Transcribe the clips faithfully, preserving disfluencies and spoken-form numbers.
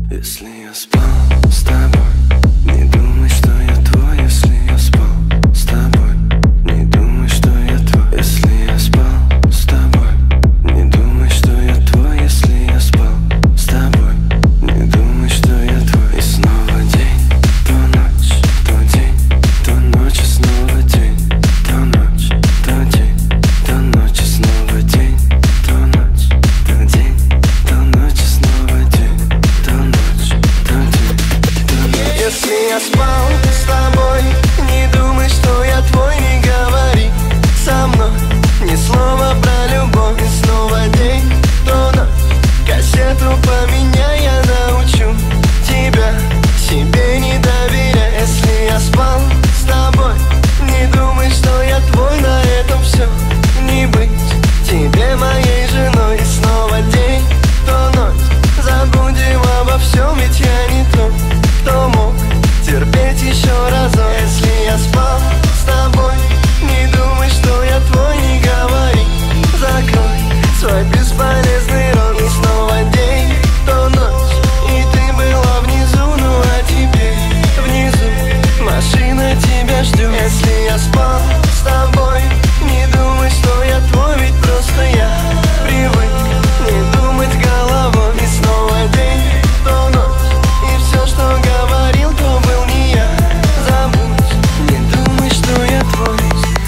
Если я спал с тобой, не думай, что я твой. Если я спал с тобой, не думай, что я твой. Если я спал с тобой, не думай, что я твой. Если я спал с тобой, не думай, что я твой. И снова день, то ночь, то день, то ночь, и снова день, то ночь, то день, то ночь, и снова день, то ночь, то день, то ночь, и снова день, то ночь, то день, то ночь. Если я спал с тобой, не думай, что я твой. Не говори со мной ни слова про любовь. И снова день, то ночь, кассету поменяй, я научу тебя себе не доверяй. Если я спал с тобой, не думай, что я твой. На этом все, не быть тебе моей женой. И снова день, то ночь, забудем обо всем, ведь я не тот, кто мог терпеть еще разок. Если я спал с тобой, не думай, что я твой. Не говори, закрой свой бесполезный рот. И снова день, то ночь, и ты была внизу. Ну а теперь внизу машина тебя ждет. Если я спал с тобой, не думай, что я твой. Ведь просто я привык не думать головой. И снова день, то ночь, и все, что говорил, то был не я. Забудь, не думай, что я твой.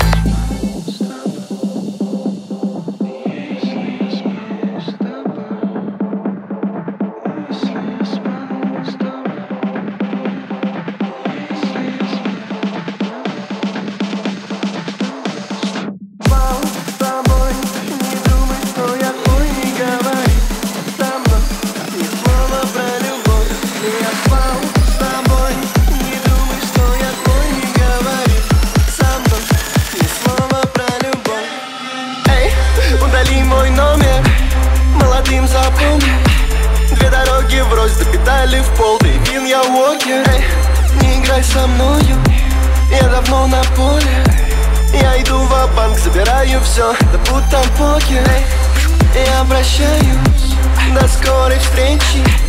Спал с тобой, не думай, что я твой. Не говори со мной ни слова про любовь. Если я спал с тобой, не думай, что я твой. Не говори со мной ни слова про любовь. Эй, удали мой номер, молодым запомни. Две дороги врозь, до педали в пол. Ты вин, я уокер. Эй, не играй со мною, я давно на поле. Я иду ва-банк, забираю все, да будь там покер. Эй, я прощаюсь, до скорой встречи.